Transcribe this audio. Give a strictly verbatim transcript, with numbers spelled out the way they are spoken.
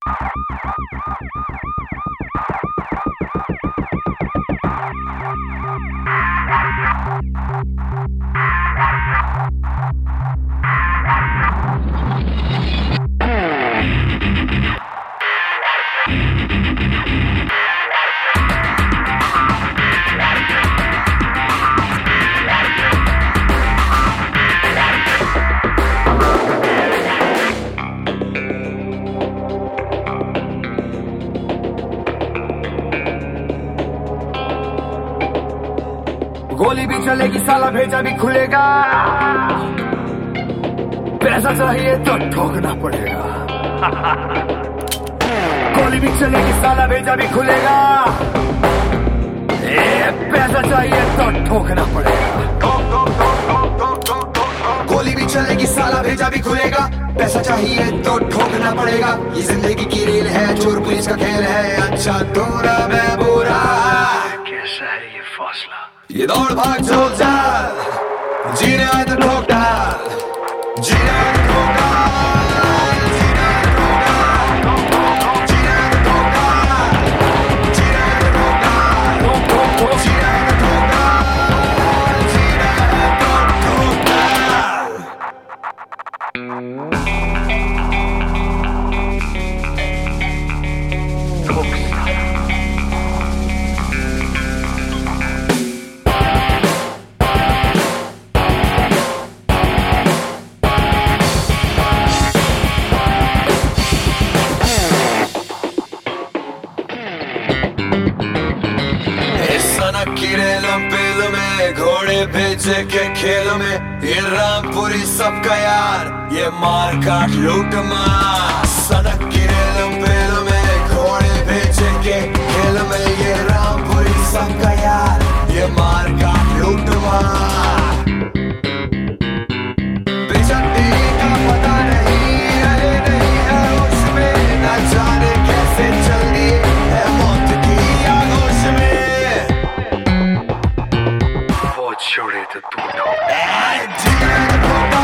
गोली भी चलेगी साला भेजा भी खुलेगा, पैसा चाहिए तो ठोकना पड़ेगा। गोली भी चलेगी साला भेजा भी खुलेगा, ए, पैसा चाहिए तो ठोकना पड़ेगा। गोली भी चलेगी साला भेजा भी खुलेगा, पैसा चाहिए तो ठोकना पड़ेगा। ये जिंदगी की रेल है, चोर पुलिस का खेल है, अच्छा तोरा मैं बुरा। कैसा है ये फैसला, ये दौड़ भाग झोल झाल, जीने आए तो ठोक डाल, जीने आए तो ठोक डाल, जीने आए तो ठोक डाल, जीने आए तो ठोक डाल, जीने आए तो ठोक डाल, जीने आए तो ठोक डाल, जीने आए तो ठोक डाल। किरेलों पेलों में घोड़े बेचे के खेलों में, ये रामपुरी सबका यार, ये मार काट लूट मार। सड़क किरेलों पेलों में घोड़े बेचे के खेलों में, ये रामपुरी सबका यार, ये मार काट लूट मार। बेचैनी का पता नहीं, रहे नहीं है उसमें, न जाने कैसे चल दिए है मौत की आगोश में। छोड़े तो तू